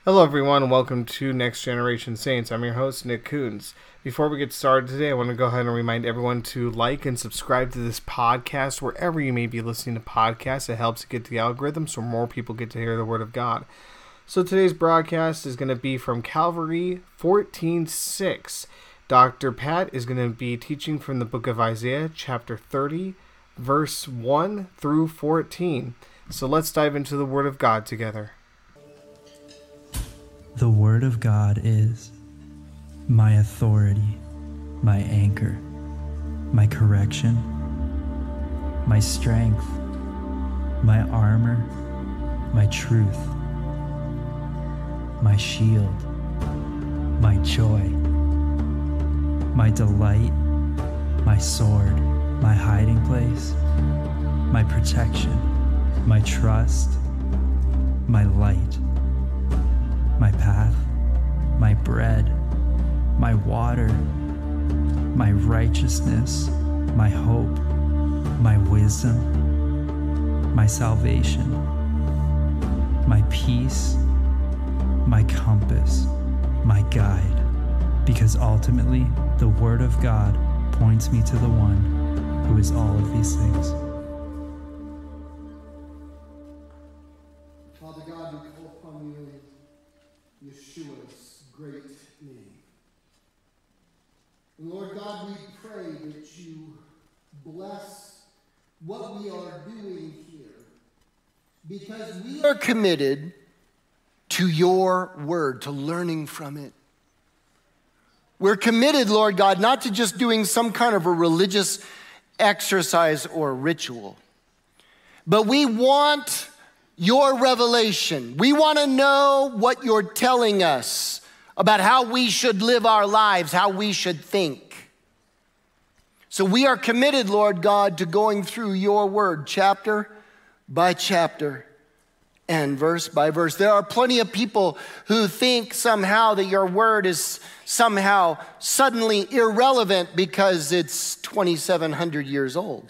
Hello everyone, and welcome to Next Generation Saints. I'm your host, Nick Coons. Before we get started today, I want to go ahead and remind everyone to like and subscribe to this podcast wherever you may be listening to podcasts. It helps get the algorithm so more people get to hear the Word of God. So today's broadcast is going to be from Calvary 14:6. Dr. Pat is going to be teaching from the book of Isaiah, chapter 30, verse 1 through 14. So let's dive into the Word of God together. The Word of God is my authority, my anchor, my correction, my strength, my armor, my truth, my shield, my joy, my delight, my sword, my hiding place, my protection, my trust, my light, my path, my bread, my water, my righteousness, my hope, my wisdom, my salvation, my peace, my compass, my guide, because ultimately the Word of God points me to the one who is all of these things. Father God, we call upon you in Yeshua's great name. And Lord God, we pray that you bless what we are doing here, because we are committed to your word, to learning from it. We're committed, Lord God, not to just doing some kind of a religious exercise or ritual, but we want your revelation. We want to know what you're telling us about how we should live our lives, how we should think. So we are committed, Lord God, to going through your word chapter by chapter and verse by verse. There are plenty of people who think somehow that your word is somehow suddenly irrelevant because it's 2,700 years old.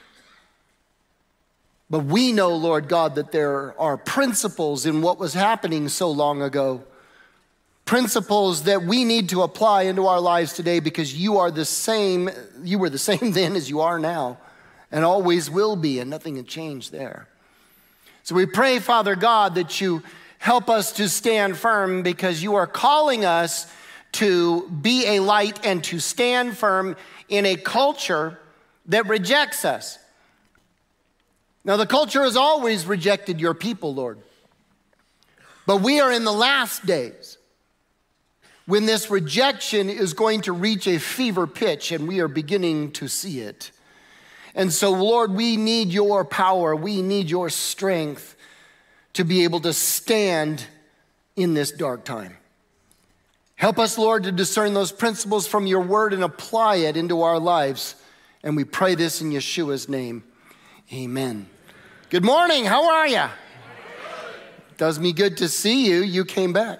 But we know, Lord God, that there are principles in what was happening so long ago, principles that we need to apply into our lives today, because you were the same then as you are now, and always will be, and nothing had changed there. So we pray, Father God, that you help us to stand firm, because you are calling us to be a light and to stand firm in a culture that rejects us. Now, the culture has always rejected your people, Lord. But we are in the last days when this rejection is going to reach a fever pitch, and we are beginning to see it. And so, Lord, we need your power. We need your strength to be able to stand in this dark time. Help us, Lord, to discern those principles from your word and apply it into our lives. And we pray this in Yeshua's name. Amen. Good morning. How are you? Does me good to see you. You came back.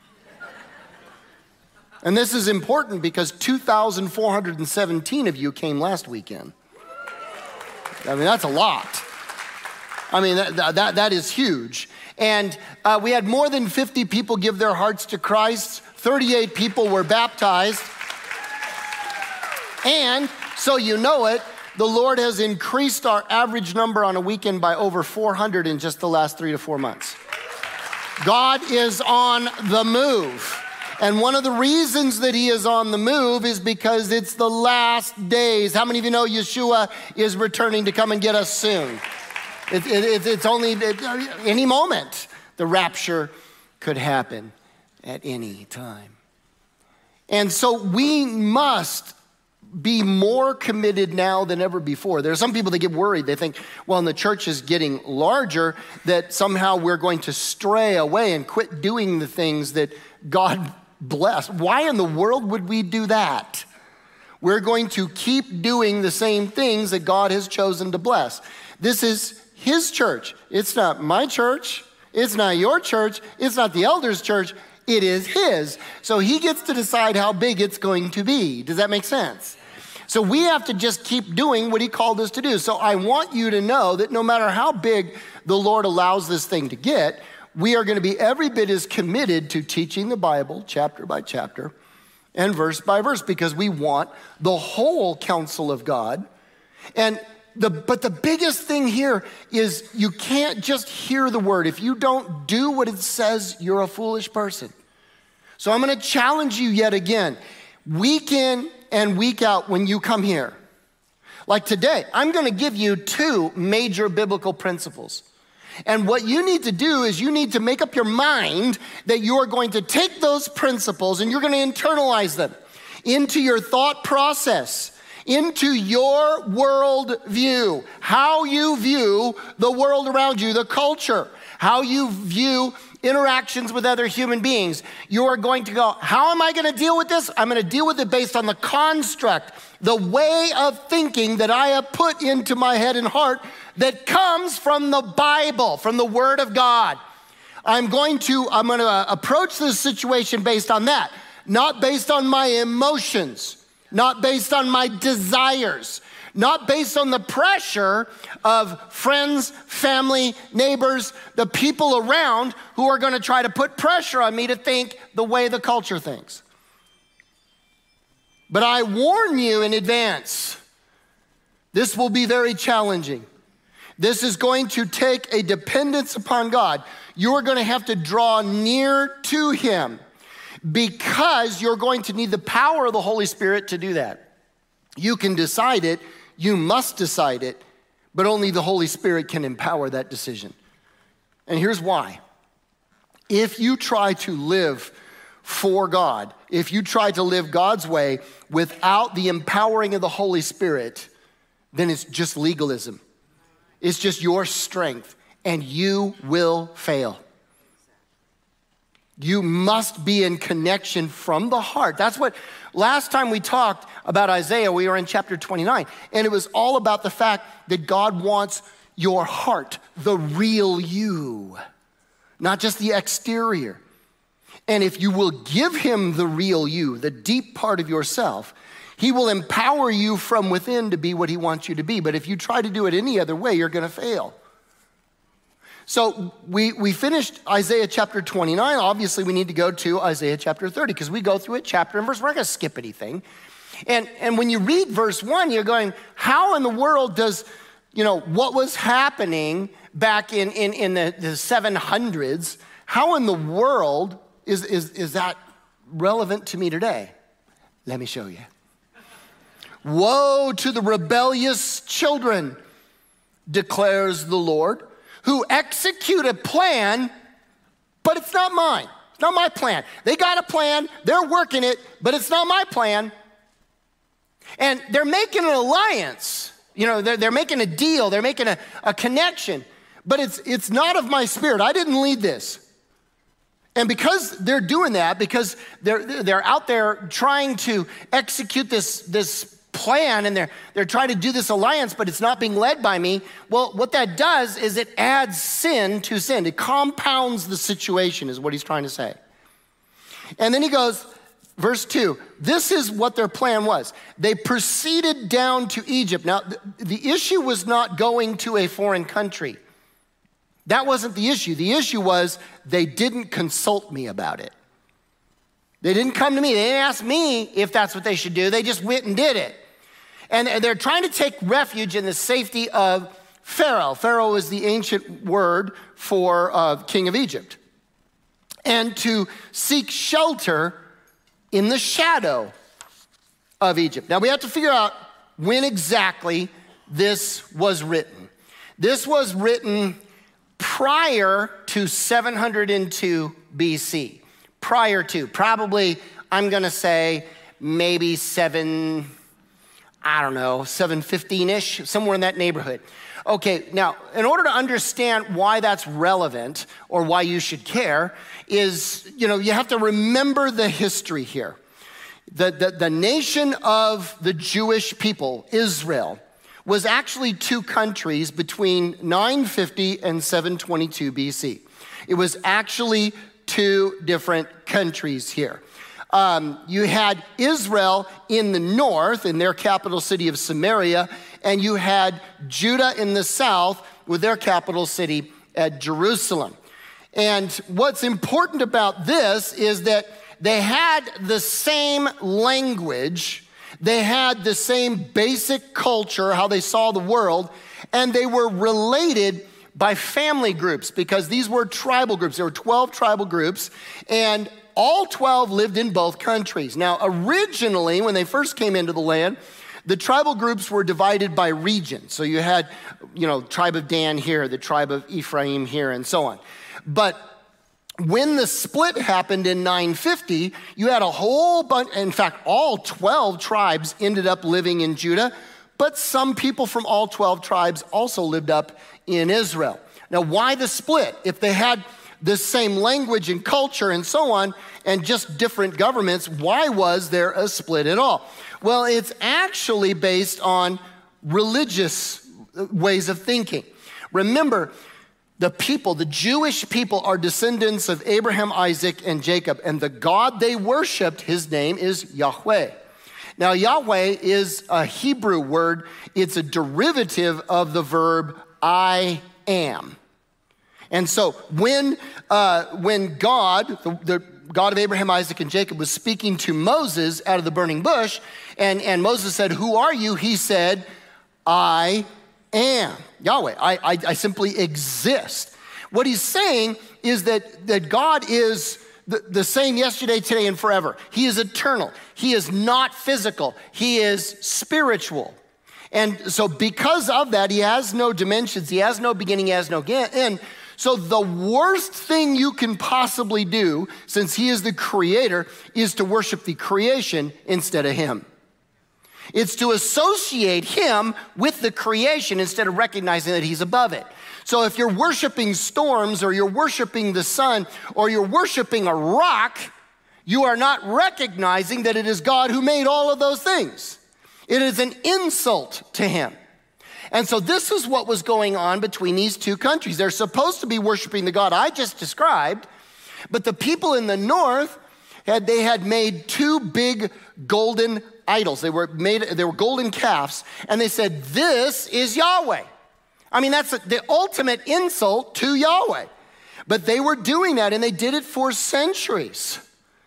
And this is important because 2,417 of you came last weekend. I mean, that's a lot. I mean, that is huge. And we had more than 50 people give their hearts to Christ. 38 people were baptized. And so you know it, the Lord has increased our average number on a weekend by over 400 in just the last 3 to 4 months. God is on the move. And one of the reasons that he is on the move is because it's the last days. How many of you know Yeshua is returning to come and get us soon? It's only any moment. The rapture could happen at any time. And so we must be more committed now than ever before. There are some people that get worried. They think, well, the church is getting larger, that somehow we're going to stray away and quit doing the things that God blessed. Why in the world would we do that? We're going to keep doing the same things that God has chosen to bless. This is his church. It's not my church. It's not your church. It's not the elders' church. It is his. So he gets to decide how big it's going to be. Does that make sense? So we have to just keep doing what he called us to do. So I want you to know that no matter how big the Lord allows this thing to get, we are going to be every bit as committed to teaching the Bible chapter by chapter and verse by verse, because we want the whole counsel of God. But the biggest thing here is you can't just hear the word. If you don't do what it says, you're a foolish person. So I'm going to challenge you yet again, week in and week out when you come here. Like today, I'm going to give you 2 major biblical principles. And what you need to do is you need to make up your mind that you are going to take those principles and you're going to internalize them into your thought process, into your world view, how you view the world around you, the culture, how you view interactions with other human beings. You are going to go, how am I going to deal with this? I'm going to deal with it based on the construct, the way of thinking that I have put into my head and heart that comes from the Bible, from the Word of God. I'm going to approach this situation based on that, not based on my emotions, not based on my desires, not based on the pressure of friends, family, neighbors, the people around who are going to try to put pressure on me to think the way the culture thinks. But I warn you in advance, this will be very challenging. This is going to take a dependence upon God. You are going to have to draw near to Him because you're going to need the power of the Holy Spirit to do that. You can decide it, you must decide it, but only the Holy Spirit can empower that decision. And here's why. If you try to live for God, if you try to live God's way without the empowering of the Holy Spirit, then it's just legalism. It's just your strength, and you will fail. You must be in connection from the heart. That's what, last time we talked about Isaiah, we were in chapter 29, and it was all about the fact that God wants your heart, the real you, not just the exterior. And if you will give Him the real you, the deep part of yourself, He will empower you from within to be what He wants you to be. But if you try to do it any other way, you're going to fail. So we finished Isaiah chapter 29. Obviously, we need to go to Isaiah chapter 30 because we go through it chapter and verse. We're not going to skip anything. And when you read verse 1, you're going, how in the world does, what was happening back in the 700s, how in the world is that relevant to me today? Let me show you. Woe to the rebellious children, declares the Lord, who execute a plan, but it's not mine. It's not my plan. They got a plan, they're working it, but it's not my plan. And they're making an alliance. They're making a deal, they're making a connection, but it's not of my spirit. I didn't lead this. And because they're doing that, because they're out there trying to execute this plan, and they're trying to do this alliance, but it's not being led by me. Well, what that does is it adds sin to sin. It compounds the situation, is what he's trying to say. And then he goes, verse 2, this is what their plan was. They proceeded down to Egypt. Now, the issue was not going to a foreign country. That wasn't the issue. The issue was they didn't consult me about it. They didn't come to me. They didn't ask me if that's what they should do. They just went and did it. And they're trying to take refuge in the safety of Pharaoh. Pharaoh is the ancient word for king of Egypt. And to seek shelter in the shadow of Egypt. Now we have to figure out when exactly this was written. This was written prior to 702 BC. Prior to, probably, I'm going to say maybe 715-ish, somewhere in that neighborhood. Okay, now, in order to understand why that's relevant or why you should care is, you have to remember the history here. The nation of the Jewish people, Israel, was actually 2 countries between 950 and 722 BC. It was actually 2 different countries here. You had Israel in the north, in their capital city of Samaria, and you had Judah in the south with their capital city at Jerusalem. And what's important about this is that they had the same language, they had the same basic culture, how they saw the world, and they were related by family groups because these were tribal groups. There were 12 tribal groups, and all 12 lived in both countries. Now, originally, when they first came into the land, the tribal groups were divided by region. So you had, tribe of Dan here, the tribe of Ephraim here, and so on. But when the split happened in 950, you had a whole bunch, in fact, all 12 tribes ended up living in Judah, but some people from all 12 tribes also lived up in Israel. Now, why the split? If they had the same language and culture and so on, and just different governments, why was there a split at all? Well, it's actually based on religious ways of thinking. Remember, the Jewish people are descendants of Abraham, Isaac, and Jacob, and the God they worshiped, his name is Yahweh. Now, Yahweh is a Hebrew word. It's a derivative of the verb I am. And so when God, the God of Abraham, Isaac, and Jacob was speaking to Moses out of the burning bush, and Moses said, "Who are you?" He said, "I am Yahweh. I simply exist." What he's saying is that God is the same yesterday, today, and forever. He is eternal. He is not physical. He is spiritual. And so because of that, he has no dimensions. He has no beginning. He has no end. So the worst thing you can possibly do, since he is the creator, is to worship the creation instead of him. It's to associate him with the creation instead of recognizing that he's above it. So if you're worshiping storms, or you're worshiping the sun, or you're worshiping a rock, you are not recognizing that it is God who made all of those things. It is an insult to him. And so this is what was going on between these two countries. They're supposed to be worshiping the God I just described, but the people in the north had made two big golden idols. They were golden calves, and they said, "This is Yahweh." I mean, that's the ultimate insult to Yahweh. But they were doing that, and they did it for centuries.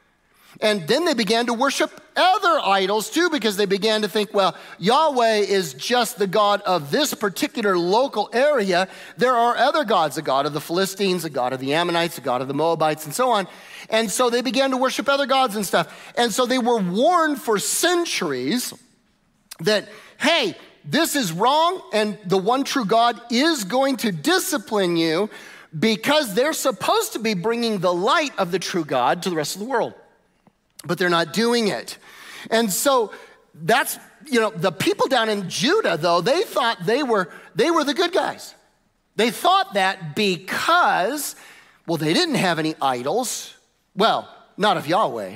And then they began to worship other idols too, because they began to think, well, Yahweh is just the God of this particular local area. There are other gods, the God of the Philistines, the God of the Ammonites, the God of the Moabites, and so on. And so they began to worship other gods and stuff. And so they were warned for centuries that, hey, this is wrong, and the one true God is going to discipline you, because they're supposed to be bringing the light of the true God to the rest of the world. But they're not doing it. And so that's, the people down in Judah, though, they thought they were the good guys. They thought that because, they didn't have any idols. Well, not of Yahweh.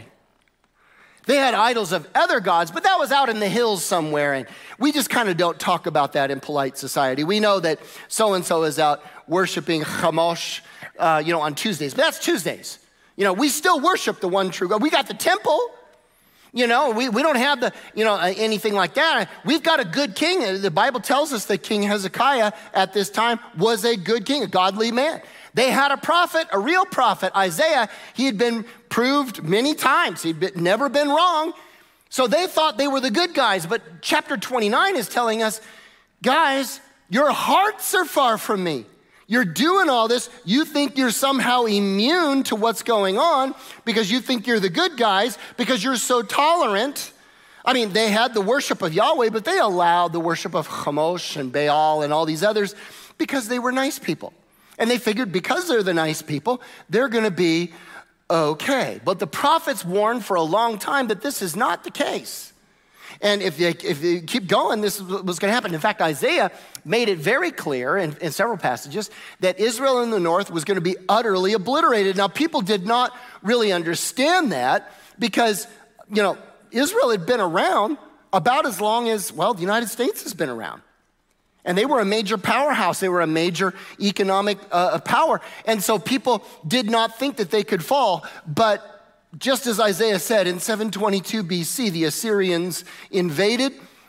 They had idols of other gods, but that was out in the hills somewhere, and we just kind of don't talk about that in polite society. We know that so-and-so is out worshiping Chemosh, on Tuesdays, but that's Tuesdays. We still worship the one true God. We got the temple. We don't have anything like that. We've got a good king. The Bible tells us that King Hezekiah at this time was a good king, a godly man. They had a prophet, a real prophet, Isaiah. He had been proved many times. He'd never been wrong. So they thought they were the good guys. But chapter 29 is telling us, guys, your hearts are far from me. You're doing all this. You think you're somehow immune to what's going on because you think you're the good guys because you're so tolerant. I mean, they had the worship of Yahweh, but they allowed the worship of Chemosh and Baal and all these others because they were nice people. And they figured because they're the nice people, they're going to be okay. But the prophets warned for a long time that this is not the case. And if you keep going, this is what's going to happen. In fact, Isaiah made it very clear in several passages that Israel in the north was going to be utterly obliterated. Now, people did not really understand that because, Israel had been around about as long as, the United States has been around. And they were a major powerhouse. They were a major economic power. And so people did not think that they could fall. But just as Isaiah said, in 722 BC, the Assyrians invaded,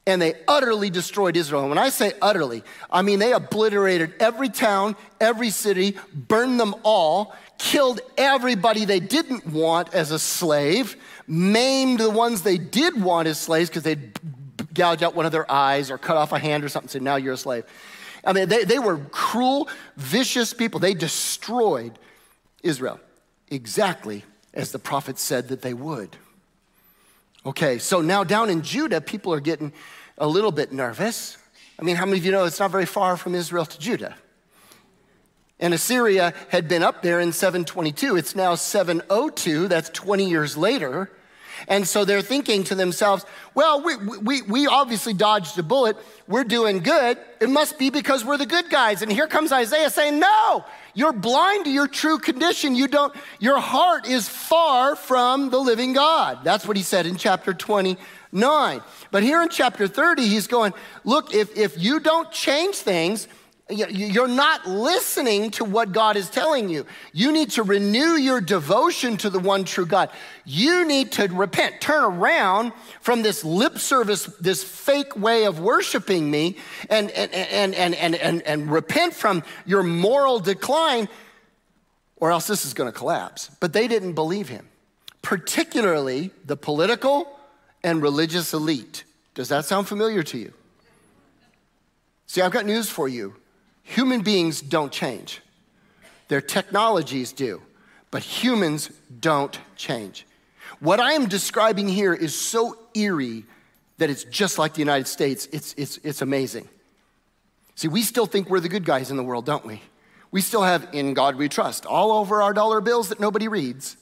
And they utterly destroyed Israel. And when I say utterly, I mean they obliterated every town, every city, burned them all, killed everybody they didn't want as a slave, maimed the ones they did want as slaves because they'd gouge out one of their eyes or cut off a hand or something and say, now you're a slave. I mean, they were cruel, vicious people. They destroyed Israel exactly as the prophet said that they would. Okay, so now down in Judah, people are getting a little bit nervous. I mean, how many of you know it's not very far from Israel to Judah? And Assyria had been up there in 722. It's now 702. That's 20 years later. And so they're thinking to themselves, well, we obviously dodged a bullet. We're doing good. It must be because we're the good guys. And here comes Isaiah saying, no, you're blind to your true condition. Your heart is far from the living God. That's what he said in chapter 29. But here in chapter 30, he's going, look, if you don't change things, you're not listening to what God is telling you. You need to renew your devotion to the one true God. You need to repent, turn around from this lip service, this fake way of worshiping me, and repent from your moral decline, or else this is going to collapse. But they didn't believe him, particularly the political and religious elite. Does that sound familiar to you? See, I've got news for you. Human beings don't change. Their technologies do, but humans don't change. What I am describing here is so eerie that it's just like the United States. It's amazing. See, we still think we're the good guys in the world, don't we? We still have "In God We Trust" all over our dollar bills that nobody reads.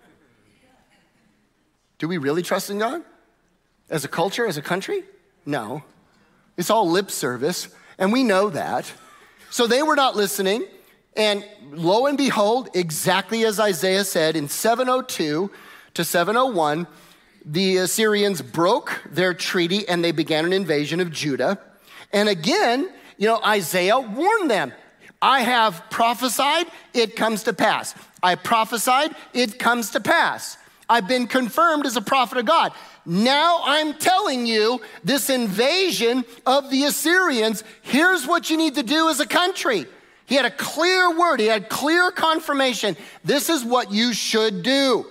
Do we really trust in God? As a culture, as a country? No. It's all lip service, and we know that. So they were not listening, and lo and behold, exactly as Isaiah said, in 702 to 701, the Assyrians broke their treaty and they began an invasion of Judah. And again, Isaiah warned them, I have prophesied, it comes to pass. I prophesied, it comes to pass. I've been confirmed as a prophet of God. Now I'm telling you, this invasion of the Assyrians, here's what you need to do as a country. He had a clear word. He had clear confirmation. This is what you should do.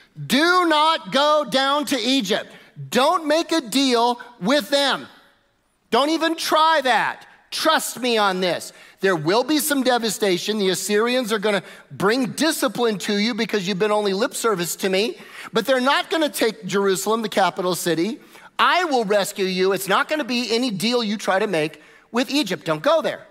Do not go down to Egypt. Don't make a deal with them. Don't even try that. Trust me on this. There will be some devastation. The Assyrians are going to bring discipline to you because you've been only lip service to me. But they're not going to take Jerusalem, the capital city. I will rescue you. It's not going to be any deal you try to make with Egypt. Don't go there.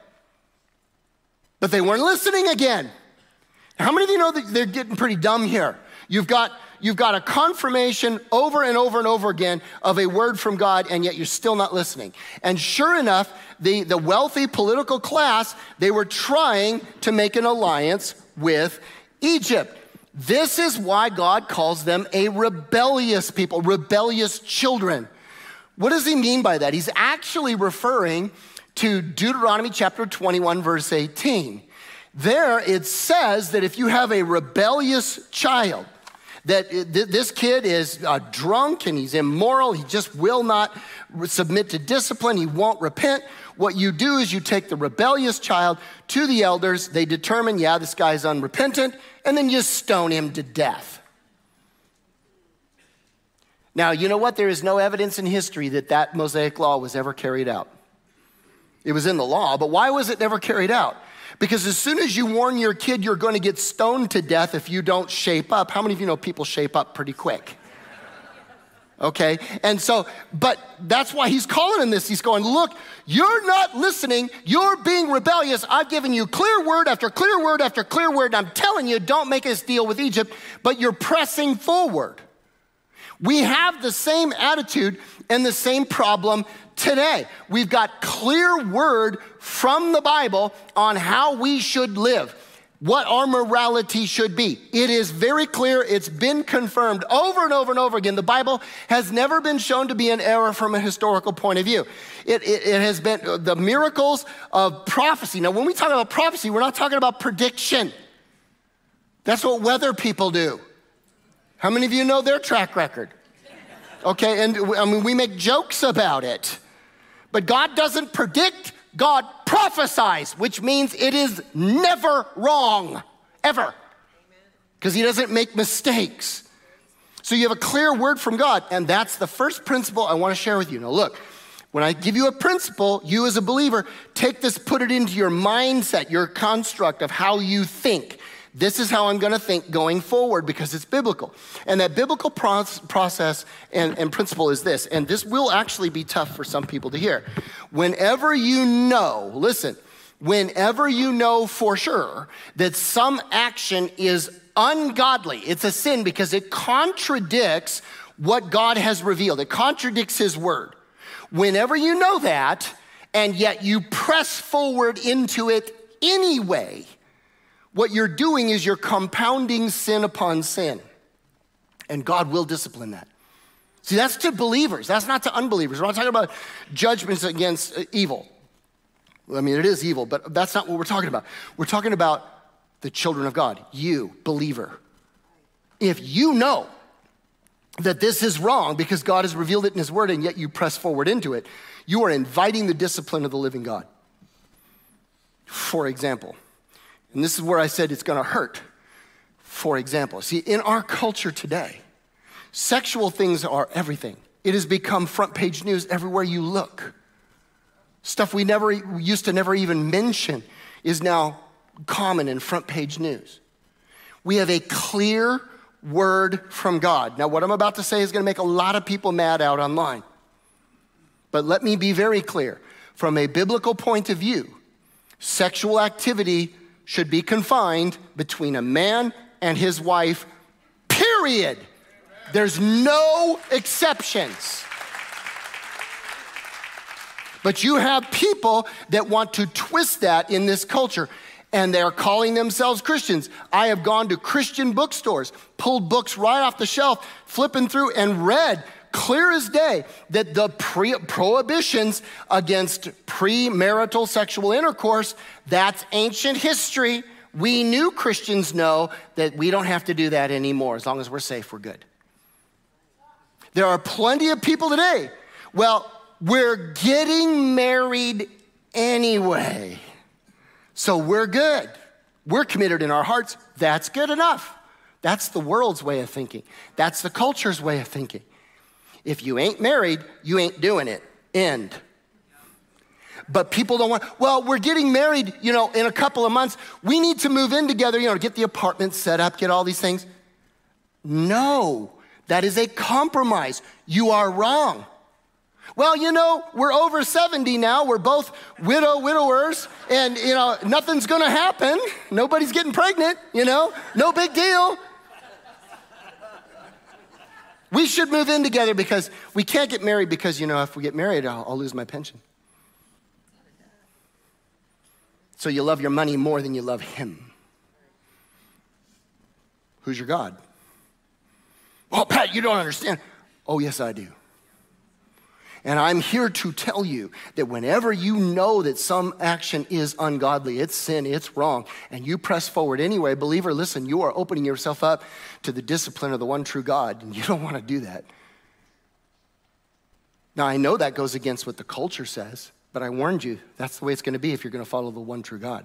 But they weren't listening again. How many of you know that they're getting pretty dumb here? You've got a confirmation over and over and over again of a word from God, and yet you're still not listening. And sure enough, the wealthy political class, they were trying to make an alliance with Egypt. This is why God calls them a rebellious people, rebellious children. What does he mean by that? He's actually referring to Deuteronomy chapter 21, verse 18. There it says that if you have a rebellious child, that this kid is drunk and he's immoral, he just will not submit to discipline, he won't repent. What you do is you take the rebellious child to the elders, they determine, yeah, this guy's unrepentant, and then you stone him to death. Now, you know what? There is no evidence in history that Mosaic law was ever carried out. It was in the law, but why was it never carried out? Because as soon as you warn your kid you're going to get stoned to death if you don't shape up, how many of you know people shape up pretty quick? Okay, and so, but that's why he's calling him this. He's going, look, you're not listening. You're being rebellious. I've given you clear word after clear word after clear word, and I'm telling you, don't make us deal with Egypt, but you're pressing forward. We have the same attitude and the same problem today. We've got clear word from the Bible on how we should live, what our morality should be. It is very clear. It's been confirmed over and over and over again. The Bible has never been shown to be an error from a historical point of view. It has been the miracles of prophecy. Now, when we talk about prophecy, we're not talking about prediction. That's what weather people do. How many of you know their track record? Okay, and I mean, we make jokes about it. But God doesn't predict, God prophesies, which means it is never wrong, ever. Because he doesn't make mistakes. So you have a clear word from God, and that's the first principle I want to share with you. Now look, when I give you a principle, you as a believer, take this, put it into your mindset, your construct of how you think. This is how I'm going to think going forward because it's biblical. And that biblical process and principle is this, and this will actually be tough for some people to hear. Whenever you know, listen, whenever you know for sure that some action is ungodly, it's a sin because it contradicts what God has revealed. It contradicts his word. Whenever you know that, and yet you press forward into it anyway, what you're doing is you're compounding sin upon sin. And God will discipline that. See, that's to believers. That's not to unbelievers. We're not talking about judgments against evil. I mean, it is evil, but that's not what we're talking about. We're talking about the children of God, you, believer. If you know that this is wrong because God has revealed it in his word and yet you press forward into it, you are inviting the discipline of the living God. For example, and this is where I said it's going to hurt. For example, see, in our culture today, sexual things are everything. It has become front page news everywhere you look. Stuff we used to never even mention is now common in front page news. We have a clear word from God. Now, what I'm about to say is going to make a lot of people mad out online. But let me be very clear. From a biblical point of view, sexual activity should be confined between a man and his wife, period. There's no exceptions. But you have people that want to twist that in this culture, and they're calling themselves Christians. I have gone to Christian bookstores, pulled books right off the shelf, flipping through, and read clear as day that the prohibitions against premarital sexual intercourse, that's ancient history. We new Christians know that we don't have to do that anymore. As long as we're safe, we're good. There are plenty of people today. Well, we're getting married anyway, so we're good. We're committed in our hearts. That's good enough. That's the world's way of thinking. That's the culture's way of thinking. If you ain't married, you ain't doing it. End. But people don't want, well, we're getting married, in a couple of months. We need to move in together, get the apartment set up, get all these things. No, that is a compromise. You are wrong. Well, we're over 70 now. We're both widowers, and, nothing's going to happen. Nobody's getting pregnant, no big deal. We should move in together because we can't get married because, if we get married, I'll lose my pension. So you love your money more than you love him. Who's your God? Oh, Pat, you don't understand. Oh, yes, I do. And I'm here to tell you that whenever you know that some action is ungodly, it's sin, it's wrong, and you press forward anyway, believer, listen, you are opening yourself up to the discipline of the one true God, and you don't want to do that. Now, I know that goes against what the culture says, but I warned you, that's the way it's going to be if you're going to follow the one true God.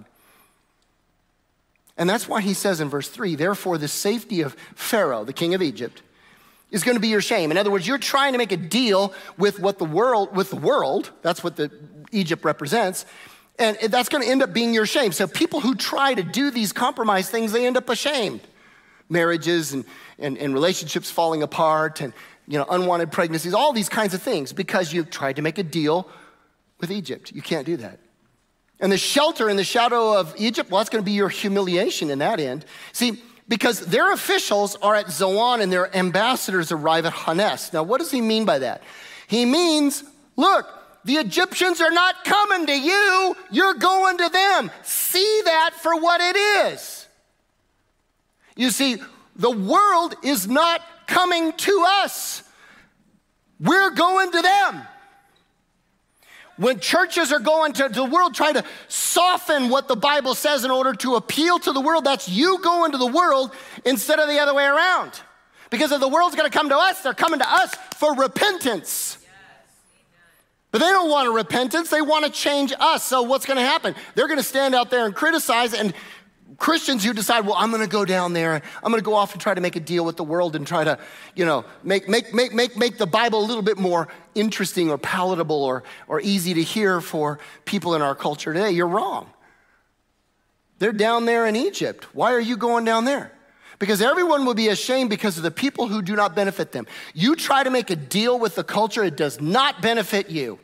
And that's why he says in verse 3, therefore the safety of Pharaoh, the king of Egypt, is going to be your shame. In other words, you're trying to make a deal with the world, that's what Egypt represents, and that's going to end up being your shame. So people who try to do these compromise things, they end up ashamed. Marriages and relationships falling apart and unwanted pregnancies, all these kinds of things, because you've tried to make a deal with Egypt. You can't do that. And the shelter in the shadow of Egypt, well, that's going to be your humiliation in that end. See, because their officials are at Zoan and their ambassadors arrive at Hanes. Now, what does he mean by that? He means, look, the Egyptians are not coming to you, you're going to them. See that for what it is. You see, the world is not coming to us. We're going to them. When churches are going to the world trying to soften what the Bible says in order to appeal to the world, that's you going to the world instead of the other way around. Because if the world's going to come to us, they're coming to us for repentance. Yes. But they don't want a repentance. They want to change us. So what's going to happen? They're going to stand out there and criticize, and Christians who decide, well, I'm going to go down there. I'm going to go off and try to make a deal with the world and try to, make the Bible a little bit more interesting or palatable or easy to hear for people in our culture today. You're wrong. They're down there in Egypt. Why are you going down there? Because everyone will be ashamed because of the people who do not benefit them. You try to make a deal with the culture, it does not benefit you.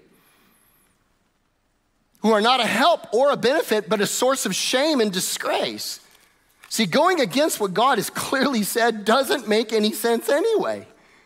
Who are not a help or a benefit, but a source of shame and disgrace. See, going against what God has clearly said doesn't make any sense anyway.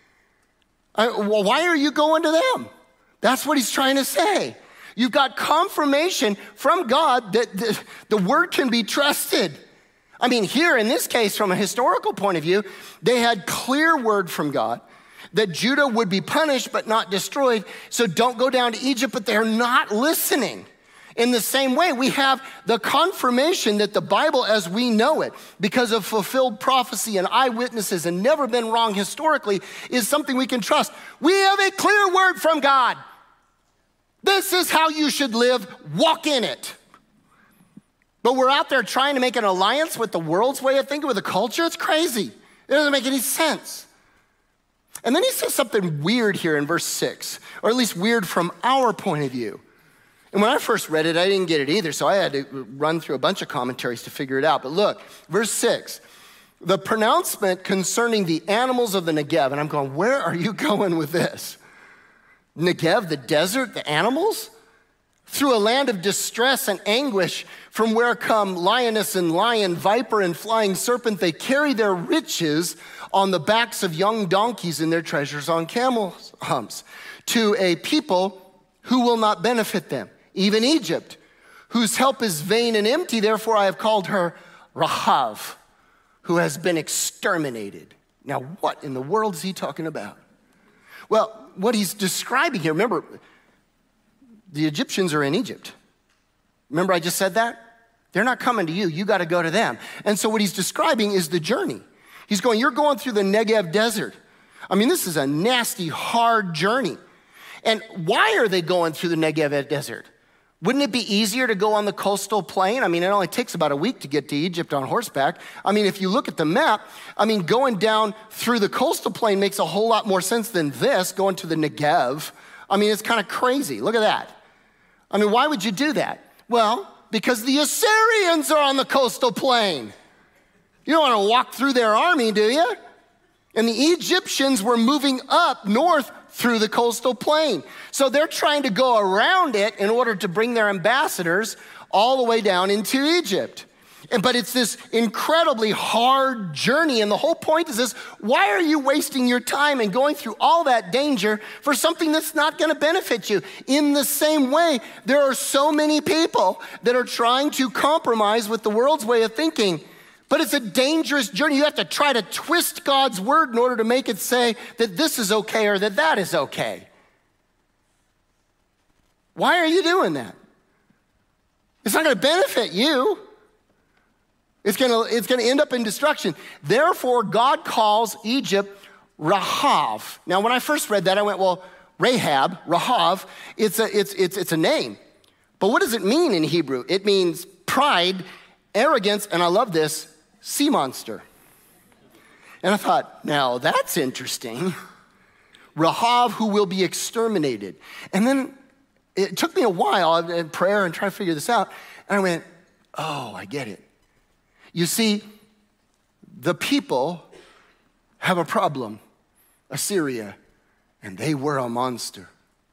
Well, why are you going to them? That's what he's trying to say. You've got confirmation from God that the word can be trusted. I mean, here in this case, from a historical point of view, they had clear word from God that Judah would be punished but not destroyed. So don't go down to Egypt, but they're not listening. In the same way, we have the confirmation that the Bible as we know it, because of fulfilled prophecy and eyewitnesses and never been wrong historically, is something we can trust. We have a clear word from God. This is how you should live. Walk in it. But we're out there trying to make an alliance with the world's way of thinking, with the culture. It's crazy. It doesn't make any sense. And then he says something weird here in verse 6, or at least weird from our point of view. And when I first read it, I didn't get it either, so I had to run through a bunch of commentaries to figure it out. But look, verse 6, the pronouncement concerning the animals of the Negev, and I'm going, where are you going with this? Negev, the desert, the animals? Through a land of distress and anguish, from where come lioness and lion, viper and flying serpent, they carry their riches on the backs of young donkeys and their treasures on camel humps, to a people who will not benefit them, even Egypt, whose help is vain and empty. Therefore I have called her Rahav, who has been exterminated. Now, what in the world is he talking about? Well, what he's describing here, remember, the Egyptians are in Egypt. Remember I just said that? They're not coming to you. You got to go to them. And so what he's describing is the journey. He's going, you're going through the Negev desert. I mean, this is a nasty, hard journey. And why are they going through the Negev desert? Wouldn't it be easier to go on the coastal plain? I mean, it only takes about a week to get to Egypt on horseback. I mean, if you look at the map, I mean, going down through the coastal plain makes a whole lot more sense than this, going to the Negev. I mean, it's kind of crazy. Look at that. I mean, why would you do that? Well, because the Assyrians are on the coastal plain. You don't want to walk through their army, do you? And the Egyptians were moving up north through the coastal plain. So they're trying to go around it in order to bring their ambassadors all the way down into Egypt. But it's this incredibly hard journey. And the whole point is this: why are you wasting your time and going through all that danger for something that's not going to benefit you? In the same way, there are so many people that are trying to compromise with the world's way of thinking. But it's a dangerous journey. You have to try to twist God's word in order to make it say that this is okay or that that is okay. Why are you doing that? It's not going to benefit you. It's going to end up in destruction. Therefore, God calls Egypt Rahav. Now, when I first read that, I went, well, Rahab, Rahav, it's a name. But what does it mean in Hebrew? It means pride, arrogance, and I love this, sea monster. And I thought, now that's interesting. Rahav, who will be exterminated. And then it took me a while in prayer and trying to figure this out. And I went, oh, I get it. You see, the people have a problem, Assyria, and they were a monster.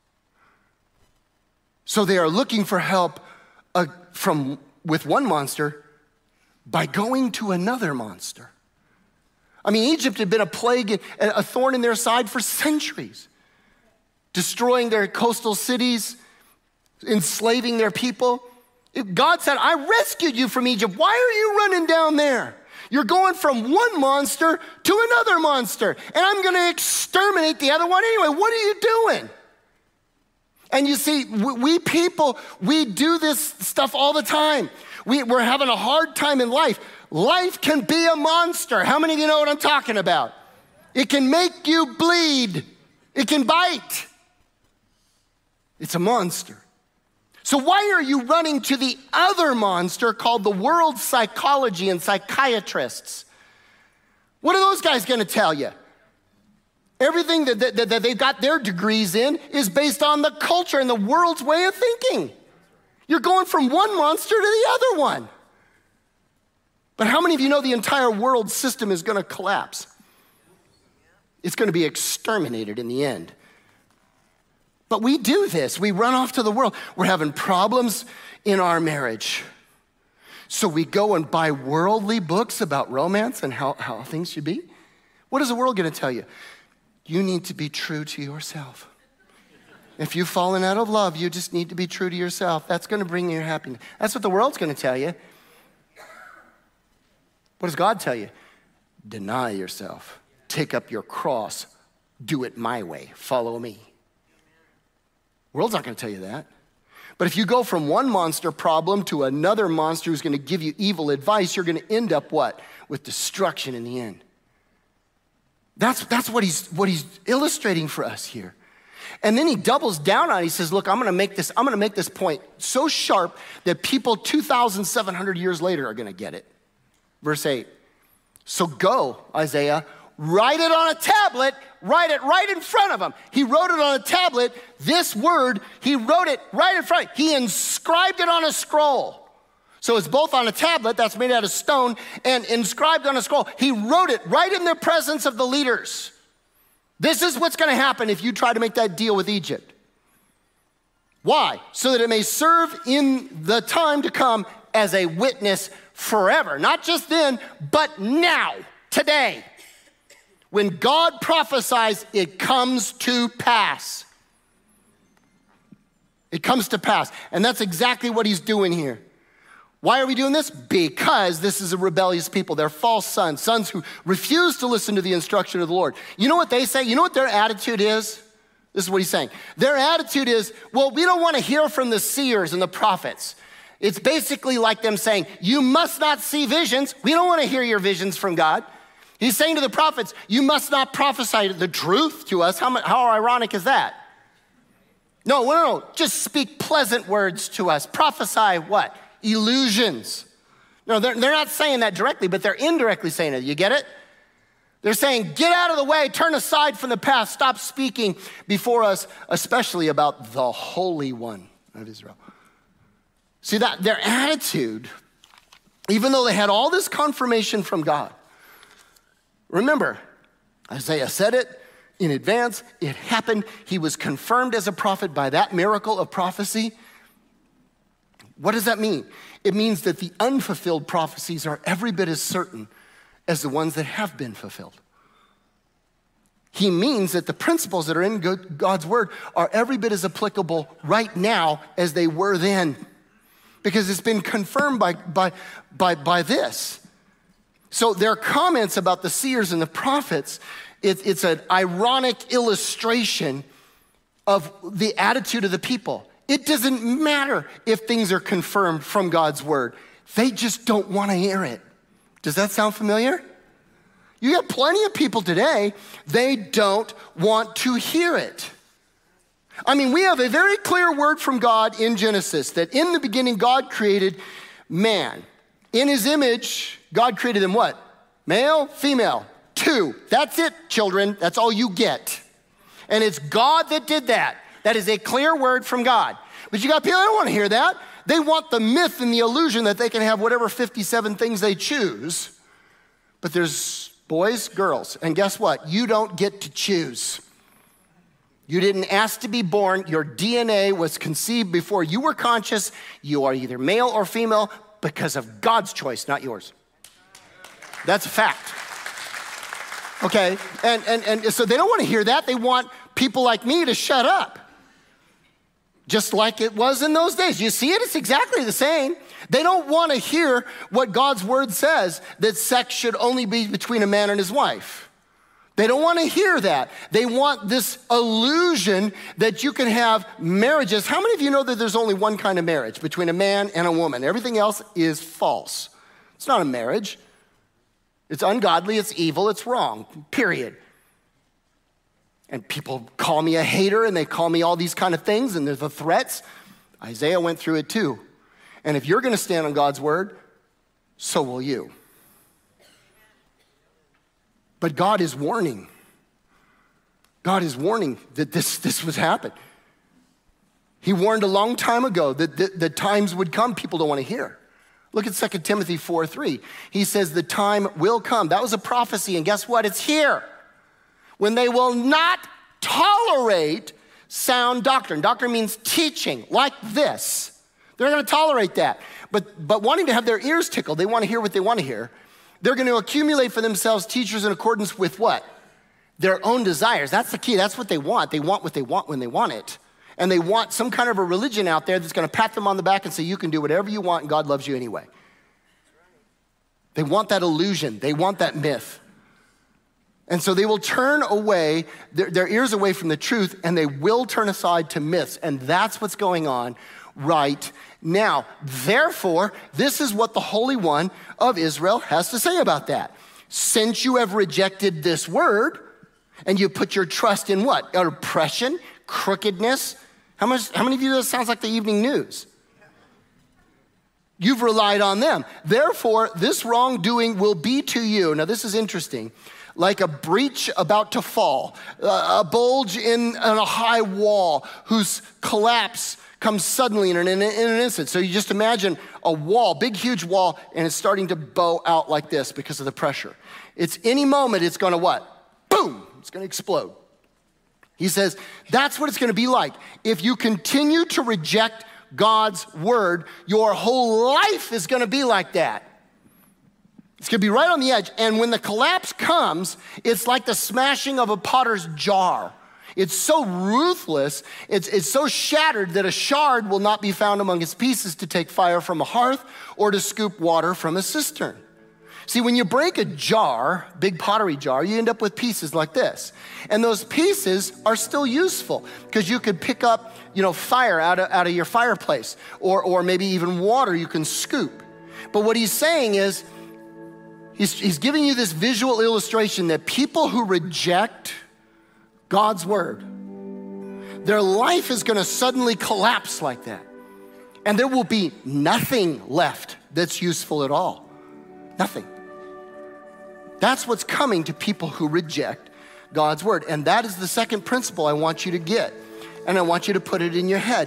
So they are looking for help with one monster by going to another monster. I mean, Egypt had been a plague, a thorn in their side for centuries, destroying their coastal cities, enslaving their people. God said, I rescued you from Egypt. Why are you running down there? You're going from one monster to another monster, and I'm going to exterminate the other one anyway. What are you doing? And you see, we people, we do this stuff all the time. We're having a hard time in life. Life can be a monster. How many of you know what I'm talking about? It can make you bleed. It can bite. It's a monster. So why are you running to the other monster called the world's psychology and psychiatrists? What are those guys going to tell you? Everything that they've got their degrees in is based on the culture and the world's way of thinking. You're going from one monster to the other one. But how many of you know the entire world system is going to collapse? It's going to be exterminated in the end. But we do this. We run off to the world. We're having problems in our marriage. So we go and buy worldly books about romance and how things should be. What is the world going to tell you? You need to be true to yourself. If you've fallen out of love, you just need to be true to yourself. That's going to bring you happiness. That's what the world's going to tell you. What does God tell you? Deny yourself. Take up your cross. Do it my way. Follow me. The world's not going to tell you that. But if you go from one monster problem to another monster who's going to give you evil advice, you're going to end up what? With destruction in the end. That's what he's illustrating for us here. And then he doubles down on it. He says, look, I'm going to make this point so sharp that people 2,700 years later are going to get it. Verse 8. So go, Isaiah, write it on a tablet, write it right in front of him. He wrote it on a tablet, this word, he wrote it right in front. He inscribed it on a scroll. So it's both on a tablet that's made out of stone and inscribed on a scroll. He wrote it right in the presence of the leaders. This is what's going to happen if you try to make that deal with Egypt. Why? So that it may serve in the time to come as a witness forever. Not just then, but now, today. When God prophesies, it comes to pass. It comes to pass. And that's exactly what he's doing here. Why are we doing this? Because this is a rebellious people. They're false sons who refuse to listen to the instruction of the Lord. You know what they say? You know what their attitude is? This is what he's saying. Their attitude is, well, we don't want to hear from the seers and the prophets. It's basically like them saying, you must not see visions. We don't want to hear your visions from God. He's saying to the prophets, you must not prophesy the truth to us. How ironic is that? No. Just speak pleasant words to us. Prophesy what? Illusions. No, they're not saying that directly, but they're indirectly saying it. You get it? They're saying, get out of the way, turn aside from the path, stop speaking before us, especially about the Holy One of Israel. See, that their attitude, even though they had all this confirmation from God, remember, Isaiah said it in advance, it happened, he was confirmed as a prophet by that miracle of prophecy. What does that mean? It means that the unfulfilled prophecies are every bit as certain as the ones that have been fulfilled. He means that the principles that are in God's word are every bit as applicable right now as they were then, because it's been confirmed by this. So their comments about the seers and the prophets, it's an ironic illustration of the attitude of the people. It doesn't matter if things are confirmed from God's word. They just don't want to hear it. Does that sound familiar? You have plenty of people today, they don't want to hear it. I mean, we have a very clear word from God in Genesis that in the beginning God created man. In his image, God created them what? Male, female, 2. That's it, children. That's all you get. And it's God that did that. That is a clear word from God. But you got people that don't want to hear that. They want the myth and the illusion that they can have whatever 57 things they choose. But there's boys, girls. And guess what? You don't get to choose. You didn't ask to be born. Your DNA was conceived before you were conscious. You are either male or female because of God's choice, not yours. That's a fact. Okay? And so they don't want to hear that. They want people like me to shut up. Just like it was in those days. You see it? It's exactly the same. They don't want to hear what God's word says, that sex should only be between a man and his wife. They don't want to hear that. They want this illusion that you can have marriages. How many of you know that there's only one kind of marriage between a man and a woman? Everything else is false. It's not a marriage. It's ungodly, it's evil, it's wrong, period. And people call me a hater, and they call me all these kind of things, and there's the threats. Isaiah went through it too. And if you're going to stand on God's word, so will you. But God is warning. God is warning that this would happen. He warned a long time ago that the times would come people don't want to hear. Look at 2 Timothy 4:3. He says the time will come. That was a prophecy, and guess what? It's here. When they will not tolerate sound doctrine. Doctrine means teaching, like this. They're not going to tolerate that. But wanting to have their ears tickled, they want to hear what they want to hear. They're going to accumulate for themselves teachers in accordance with what? Their own desires. That's the key. That's what they want. They want what they want when they want it. And they want some kind of a religion out there that's going to pat them on the back and say, you can do whatever you want and God loves you anyway. They want that illusion. They want that myth. And so they will turn away, their ears away from the truth, and they will turn aside to myths. And that's what's going on right now. Therefore, this is what the Holy One of Israel has to say about that. Since you have rejected this word, and you put your trust in what? Oppression, crookedness. How many of you, this sounds like the evening news? You've relied on them. Therefore, this wrongdoing will be to you. Now, this is interesting. Like a breach about to fall, a bulge in a high wall whose collapse comes suddenly in an instant. So you just imagine a wall, big, huge wall, and it's starting to bow out like this because of the pressure. It's any moment it's going to what? Boom! It's going to explode. He says, that's what it's going to be like. If you continue to reject God's word, your whole life is going to be like that. It's going to be right on the edge. And when the collapse comes, it's like the smashing of a potter's jar. It's so ruthless, it's so shattered that a shard will not be found among its pieces to take fire from a hearth or to scoop water from a cistern. See, when you break a jar, big pottery jar, you end up with pieces like this. And those pieces are still useful because you could pick up, fire out of your fireplace or maybe even water you can scoop. But what he's saying is, he's giving you this visual illustration that people who reject God's word, their life is going to suddenly collapse like that. And there will be nothing left that's useful at all. Nothing. That's what's coming to people who reject God's word. And that is the second principle I want you to get. And I want you to put it in your head.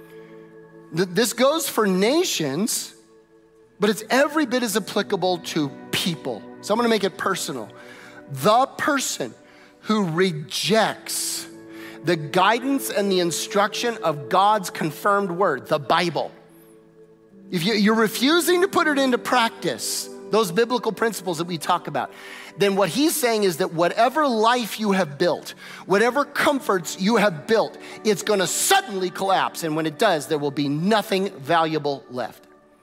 This goes for nations, but it's every bit as applicable to people. So I'm going to make it personal. The person who rejects the guidance and the instruction of God's confirmed word, the Bible. If you're refusing to put it into practice, those biblical principles that we talk about, then what he's saying is that whatever life you have built, whatever comforts you have built, it's going to suddenly collapse. And when it does, there will be nothing valuable left.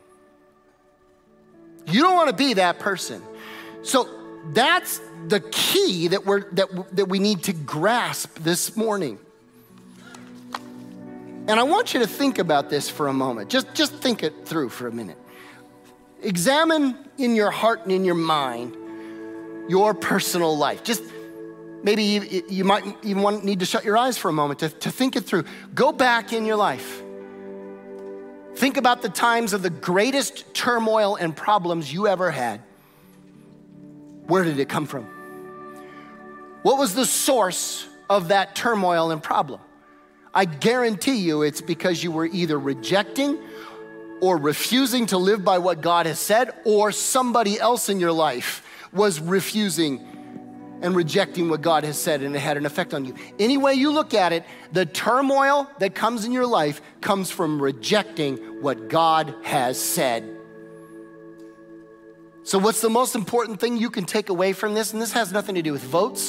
You don't want to be that person. So that's the key that we need to grasp this morning. And I want you to think about this for a moment. Just think it through for a minute. Examine in your heart and in your mind your personal life. Just maybe you might even need to shut your eyes for a moment to think it through. Go back in your life. Think about the times of the greatest turmoil and problems you ever had. Where did it come from? What was the source of that turmoil and problem? I guarantee you it's because you were either rejecting or refusing to live by what God has said, or somebody else in your life was refusing and rejecting what God has said, and it had an effect on you. Any way you look at it, the turmoil that comes in your life comes from rejecting what God has said. So what's the most important thing you can take away from this? And this has nothing to do with votes.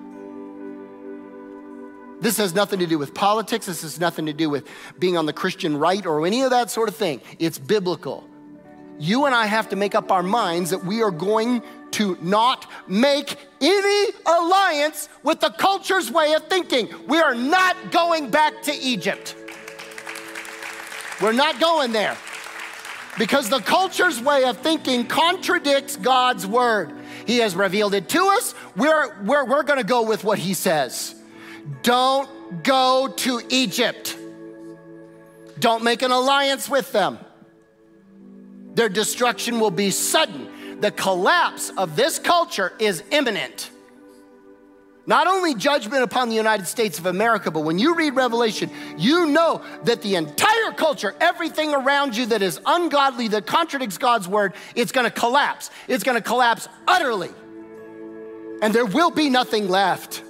This has nothing to do with politics. This has nothing to do with being on the Christian right or any of that sort of thing. It's biblical. You and I have to make up our minds that we are going to not make any alliance with the culture's way of thinking. We are not going back to Egypt. We're not going there. Because the culture's way of thinking contradicts God's word. He has revealed it to us. We're going to go with what he says. Don't go to Egypt. Don't make an alliance with them. Their destruction will be sudden. The collapse of this culture is imminent. Not only judgment upon the United States of America, but when you read Revelation, you know that the entire culture, everything around you that is ungodly, that contradicts God's word, it's going to collapse. It's going to collapse utterly. And there will be nothing left.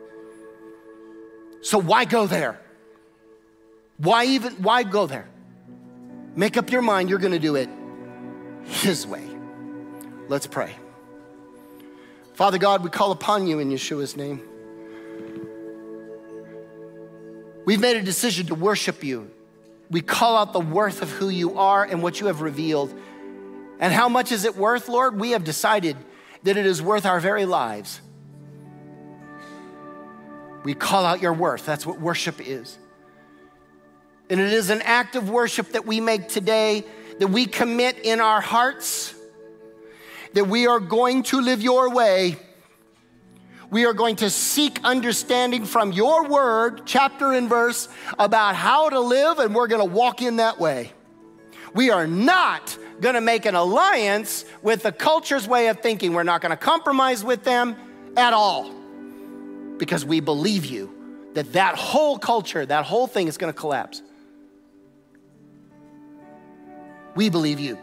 So why go there? Why go there? Make up your mind you're going to do it His way. Let's pray. Father God, we call upon you in Yeshua's name. We've made a decision to worship you. We call out the worth of who you are and what you have revealed. And how much is it worth, Lord? We have decided that it is worth our very lives. We call out your worth. That's what worship is. And it is an act of worship that we make today, that we commit in our hearts, that we are going to live your way. We are going to seek understanding from your word, chapter and verse, about how to live, and we're going to walk in that way. We are not going to make an alliance with the culture's way of thinking. We're not going to compromise with them at all, because we believe you that that whole culture, that whole thing is going to collapse. We believe you.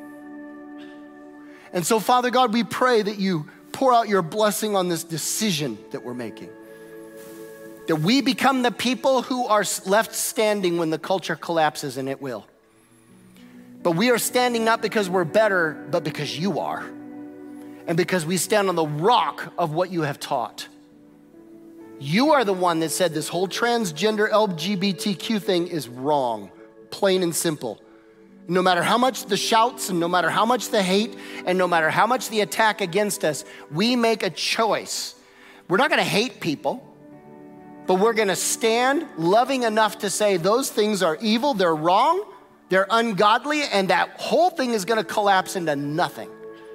And so, Father God, we pray that you pour out your blessing on this decision that we're making. That we become the people who are left standing when the culture collapses, and it will. But we are standing not because we're better, but because you are. And because we stand on the rock of what you have taught. You are the one that said this whole transgender LGBTQ thing is wrong, plain and simple. No matter how much the shouts and no matter how much the hate and no matter how much the attack against us, we make a choice. We're not going to hate people, but we're going to stand loving enough to say those things are evil, they're wrong, they're ungodly, and that whole thing is going to collapse into nothing.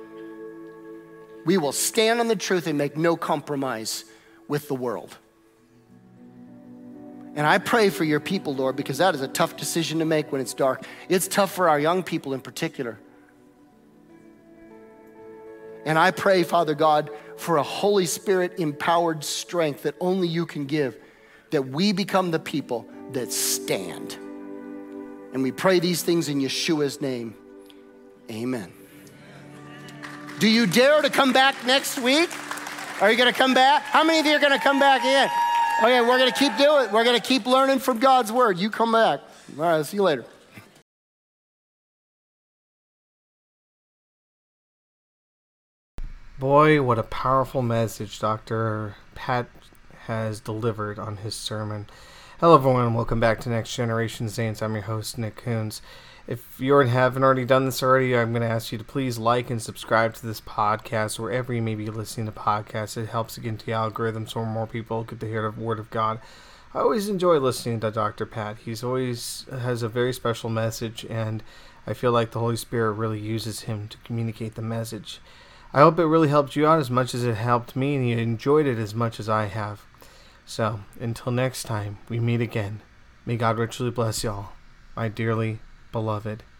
We will stand on the truth and make no compromise with the world. And I pray for your people, Lord, because that is a tough decision to make when it's dark. It's tough for our young people in particular. And I pray, Father God, for a Holy Spirit empowered strength that only you can give, that we become the people that stand. And we pray these things in Yeshua's name. Amen. Do you dare to come back next week? Are you going to come back? How many of you are going to come back in? Okay, we're going to keep doing it. We're going to keep learning from God's word. You come back. All right, see you later. Boy, what a powerful message Dr. Pat has delivered on his sermon. Hello, everyone, and welcome back to Next Generation Saints. I'm your host, Nick Coons. If you haven't already done this already, I'm going to ask you to please like and subscribe to this podcast wherever you may be listening to podcasts. It helps again to the algorithm so more people get to hear the Word of God. I always enjoy listening to Dr. Pat. He's always has a very special message, and I feel like the Holy Spirit really uses him to communicate the message. I hope it really helped you out as much as it helped me, and you enjoyed it as much as I have. So, until next time, we meet again. May God richly bless y'all, my dearly beloved